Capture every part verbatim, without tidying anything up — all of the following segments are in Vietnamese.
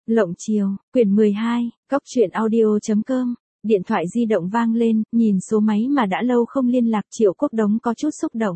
Lộng chiều, quyển mười hai, góc truyện audio chấm com. Điện thoại di động vang lên, nhìn số máy mà đã lâu không liên lạc, Triệu Quốc Đống có chút xúc động.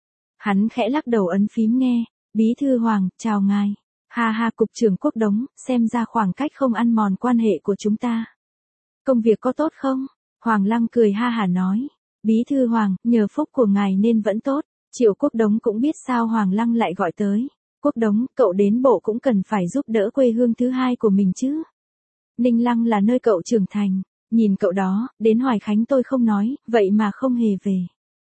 Hắn khẽ lắc đầu ấn phím nghe, Bí thư Hoàng, chào ngài. Ha ha, cục trưởng Quốc Đống, xem ra khoảng cách không ăn mòn quan hệ của chúng ta. Công việc có tốt không? Hoàng Lăng cười ha hả nói. Bí thư Hoàng, nhờ phúc của ngài nên vẫn tốt. Triệu Quốc Đống cũng biết sao Hoàng Lăng lại gọi tới. Quốc Đống, cậu đến bộ cũng cần phải giúp đỡ quê hương thứ hai của mình chứ. Ninh Lăng là nơi cậu trưởng thành. Nhìn cậu đó, đến Hoài Khánh tôi không nói, vậy mà không hề về.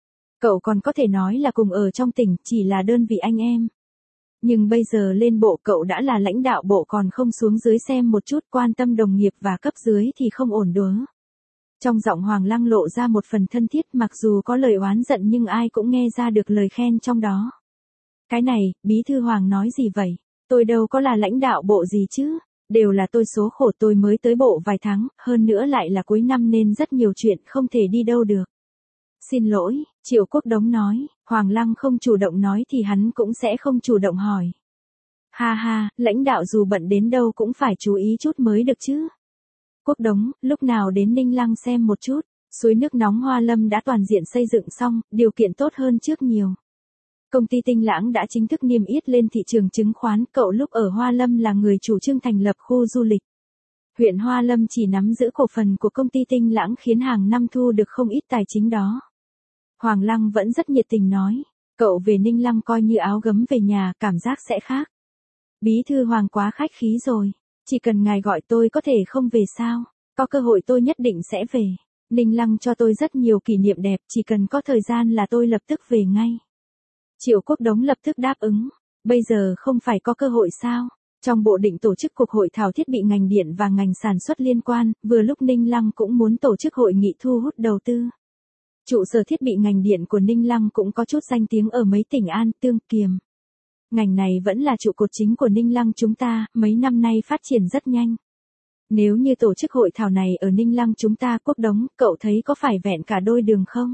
Cậu còn có thể nói là cùng ở trong tỉnh, chỉ là đơn vị anh em. Nhưng bây giờ lên bộ cậu đã là lãnh đạo bộ còn không xuống dưới xem một chút, quan tâm đồng nghiệp và cấp dưới thì không ổn đứa. Trong giọng Hoàng Lăng lộ ra một phần thân thiết, mặc dù có lời oán giận nhưng ai cũng nghe ra được lời khen trong đó. Cái này, Bí thư Hoàng nói gì vậy? Tôi đâu có là lãnh đạo bộ gì chứ? Đều là tôi số khổ, tôi mới tới bộ vài tháng, hơn nữa lại là cuối năm nên rất nhiều chuyện không thể đi đâu được. Xin lỗi, Triệu Quốc Đống nói. Hoàng Lăng không chủ động nói thì hắn cũng sẽ không chủ động hỏi. Ha ha, lãnh đạo dù bận đến đâu cũng phải chú ý chút mới được chứ. Quốc Đống, lúc nào đến Ninh Lăng xem một chút, suối nước nóng Hoa Lâm đã toàn diện xây dựng xong, điều kiện tốt hơn trước nhiều. Công ty Tinh Lãng đã chính thức niêm yết lên thị trường chứng khoán, cậu lúc ở Hoa Lâm là người chủ trương thành lập khu du lịch. Huyện Hoa Lâm chỉ nắm giữ cổ phần của công ty Tinh Lãng khiến hàng năm thu được không ít tài chính đó. Hoàng Lăng vẫn rất nhiệt tình nói, cậu về Ninh Lăng coi như áo gấm về nhà, cảm giác sẽ khác. Bí thư Hoàng quá khách khí rồi, chỉ cần ngài gọi tôi có thể không về sao, có cơ hội tôi nhất định sẽ về. Ninh Lăng cho tôi rất nhiều kỷ niệm đẹp, chỉ cần có thời gian là tôi lập tức về ngay. Triệu Quốc Đống lập tức đáp ứng, bây giờ không phải có cơ hội sao? Trong bộ định tổ chức cuộc hội thảo thiết bị ngành điện và ngành sản xuất liên quan, vừa lúc Ninh Lăng cũng muốn tổ chức hội nghị thu hút đầu tư. Trụ sở thiết bị ngành điện của Ninh Lăng cũng có chút danh tiếng ở mấy tỉnh An, Tương, Kiềm. Ngành này vẫn là trụ cột chính của Ninh Lăng chúng ta, mấy năm nay phát triển rất nhanh. Nếu như tổ chức hội thảo này ở Ninh Lăng chúng ta, Quốc Đống, cậu thấy có phải vẹn cả đôi đường không?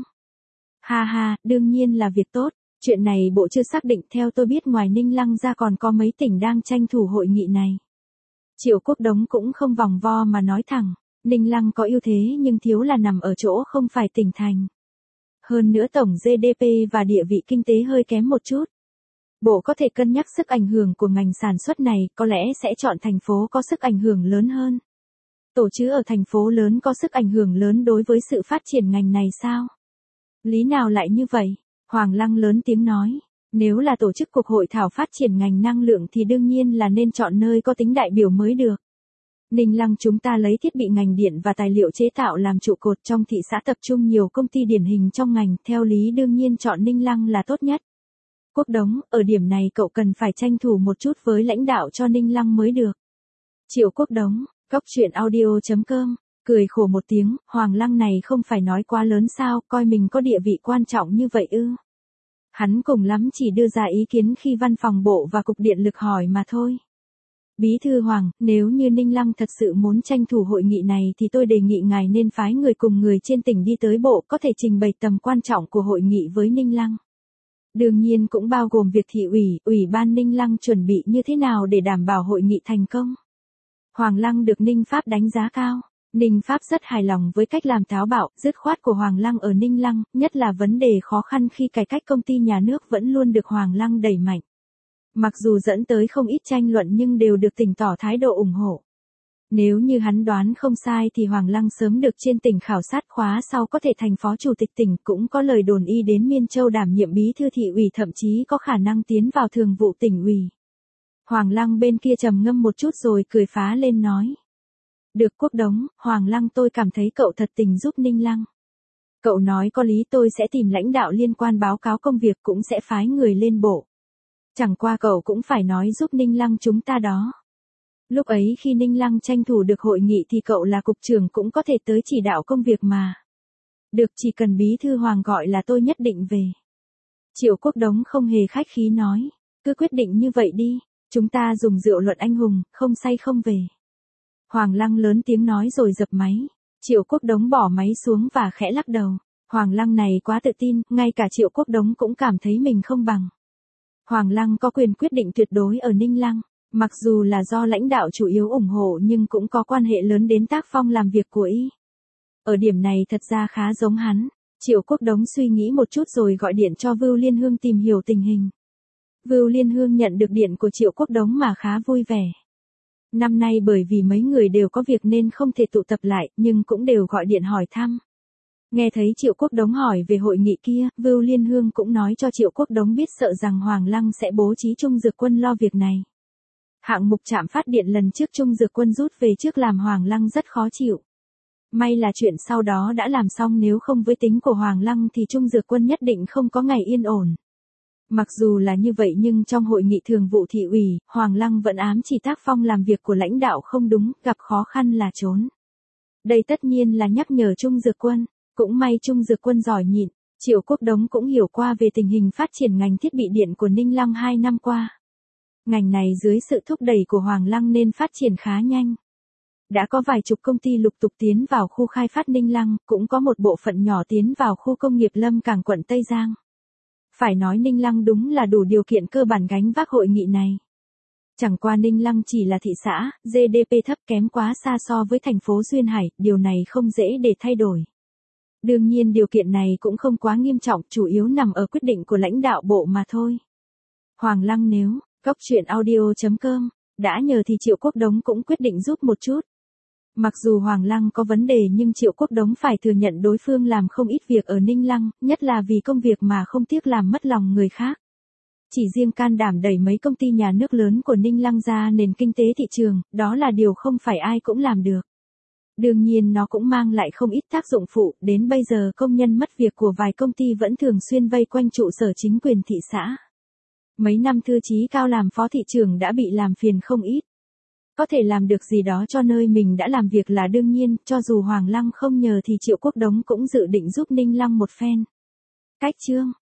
Ha ha, đương nhiên là việc tốt. Chuyện này bộ chưa xác định, theo tôi biết ngoài Ninh Lăng ra còn có mấy tỉnh đang tranh thủ hội nghị này. Triệu Quốc Đống cũng không vòng vo mà nói thẳng, Ninh Lăng có ưu thế nhưng thiếu là nằm ở chỗ không phải tỉnh thành. Hơn nữa tổng giê đê pê và địa vị kinh tế hơi kém một chút. Bộ có thể cân nhắc sức ảnh hưởng của ngành sản xuất này, có lẽ sẽ chọn thành phố có sức ảnh hưởng lớn hơn. Tổ chứ ở thành phố lớn có sức ảnh hưởng lớn đối với sự phát triển ngành này sao? Lý nào lại như vậy? Hoàng Lăng lớn tiếng nói, nếu là tổ chức cuộc hội thảo phát triển ngành năng lượng thì đương nhiên là nên chọn nơi có tính đại biểu mới được. Ninh Lăng chúng ta lấy thiết bị ngành điện và tài liệu chế tạo làm trụ cột, trong thị xã tập trung nhiều công ty điển hình trong ngành, theo lý đương nhiên chọn Ninh Lăng là tốt nhất. Quốc Đống, ở điểm này cậu cần phải tranh thủ một chút với lãnh đạo cho Ninh Lăng mới được. Triệu Quốc Đống, góc truyện audio chấm com. Cười khổ một tiếng, Hoàng Lăng này không phải nói quá lớn sao, coi mình có địa vị quan trọng như vậy ư. Hắn cùng lắm chỉ đưa ra ý kiến khi văn phòng bộ và cục điện lực hỏi mà thôi. Bí thư Hoàng, nếu như Ninh Lăng thật sự muốn tranh thủ hội nghị này thì tôi đề nghị ngài nên phái người cùng người trên tỉnh đi tới bộ, có thể trình bày tầm quan trọng của hội nghị với Ninh Lăng. Đương nhiên cũng bao gồm việc thị ủy, ủy ban Ninh Lăng chuẩn bị như thế nào để đảm bảo hội nghị thành công. Hoàng Lăng được Ninh Pháp đánh giá cao. Ninh Pháp rất hài lòng với cách làm táo bạo, dứt khoát của Hoàng Lăng ở Ninh Lăng, nhất là vấn đề khó khăn khi cải cách công ty nhà nước vẫn luôn được Hoàng Lăng đẩy mạnh. Mặc dù dẫn tới không ít tranh luận nhưng đều được tỉnh tỏ thái độ ủng hộ. Nếu như hắn đoán không sai thì Hoàng Lăng sớm được trên tỉnh khảo sát, khóa sau có thể thành phó chủ tịch tỉnh, cũng có lời đồn y đến Miên Châu đảm nhiệm bí thư thị ủy, thậm chí có khả năng tiến vào thường vụ tỉnh ủy. Hoàng Lăng bên kia trầm ngâm một chút rồi cười phá lên nói. Được Quốc Đống, Hoàng Lăng tôi cảm thấy cậu thật tình giúp Ninh Lăng. Cậu nói có lý, tôi sẽ tìm lãnh đạo liên quan báo cáo công việc, cũng sẽ phái người lên bộ. Chẳng qua cậu cũng phải nói giúp Ninh Lăng chúng ta đó. Lúc ấy khi Ninh Lăng tranh thủ được hội nghị thì cậu là cục trưởng cũng có thể tới chỉ đạo công việc mà. Được, chỉ cần Bí thư Hoàng gọi là tôi nhất định về. Triệu Quốc Đống không hề khách khí nói, cứ quyết định như vậy đi, chúng ta dùng rượu luận anh hùng, không say không về. Hoàng Lăng lớn tiếng nói rồi dập máy. Triệu Quốc Đống bỏ máy xuống và khẽ lắc đầu. Hoàng Lăng này quá tự tin, ngay cả Triệu Quốc Đống cũng cảm thấy mình không bằng. Hoàng Lăng có quyền quyết định tuyệt đối ở Ninh Lăng. Mặc dù là do lãnh đạo chủ yếu ủng hộ nhưng cũng có quan hệ lớn đến tác phong làm việc của y. Ở điểm này thật ra khá giống hắn. Triệu Quốc Đống suy nghĩ một chút rồi gọi điện cho Vưu Liên Hương tìm hiểu tình hình. Vưu Liên Hương nhận được điện của Triệu Quốc Đống mà khá vui vẻ. Năm nay bởi vì mấy người đều có việc nên không thể tụ tập lại, nhưng cũng đều gọi điện hỏi thăm. Nghe thấy Triệu Quốc Đống hỏi về hội nghị kia, Vưu Liên Hương cũng nói cho Triệu Quốc Đống biết sợ rằng Hoàng Lăng sẽ bố trí Trung Dược Quân lo việc này. Hạng mục trạm phát điện lần trước Trung Dược Quân rút về trước làm Hoàng Lăng rất khó chịu. May là chuyện sau đó đã làm xong, nếu không với tính của Hoàng Lăng thì Trung Dược Quân nhất định không có ngày yên ổn. Mặc dù là như vậy nhưng trong hội nghị thường vụ thị ủy, Hoàng Lăng vẫn ám chỉ tác phong làm việc của lãnh đạo không đúng, gặp khó khăn là trốn. Đây tất nhiên là nhắc nhở Trung Dược Quân, cũng may Trung Dược Quân giỏi nhịn, Triệu Quốc Đống cũng hiểu qua về tình hình phát triển ngành thiết bị điện của Ninh Lăng hai năm qua. Ngành này dưới sự thúc đẩy của Hoàng Lăng nên phát triển khá nhanh. Đã có vài chục công ty lục tục tiến vào khu khai phát Ninh Lăng, cũng có một bộ phận nhỏ tiến vào khu công nghiệp Lâm Cảng quận Tây Giang. Phải nói Ninh Lăng đúng là đủ điều kiện cơ bản gánh vác hội nghị này. Chẳng qua Ninh Lăng chỉ là thị xã, giê đê pê thấp kém quá xa so với thành phố Duyên Hải, điều này không dễ để thay đổi. Đương nhiên điều kiện này cũng không quá nghiêm trọng, chủ yếu nằm ở quyết định của lãnh đạo bộ mà thôi. Hoàng Lăng nếu, Cóc Truyện Audio chấm com, đã nhờ thì Triệu Quốc Đống cũng quyết định giúp một chút. Mặc dù Hoàng Lăng có vấn đề nhưng Triệu Quốc Đống phải thừa nhận đối phương làm không ít việc ở Ninh Lăng, nhất là vì công việc mà không tiếc làm mất lòng người khác. Chỉ riêng can đảm đẩy mấy công ty nhà nước lớn của Ninh Lăng ra nền kinh tế thị trường, đó là điều không phải ai cũng làm được. Đương nhiên nó cũng mang lại không ít tác dụng phụ, đến bây giờ công nhân mất việc của vài công ty vẫn thường xuyên vây quanh trụ sở chính quyền thị xã. Mấy năm Thư Chí Cao làm phó thị trưởng đã bị làm phiền không ít. Có thể làm được gì đó cho nơi mình đã làm việc là đương nhiên, cho dù Hoàng Lăng không nhờ thì Triệu Quốc Đống cũng dự định giúp Ninh Lăng một phen. Cách chương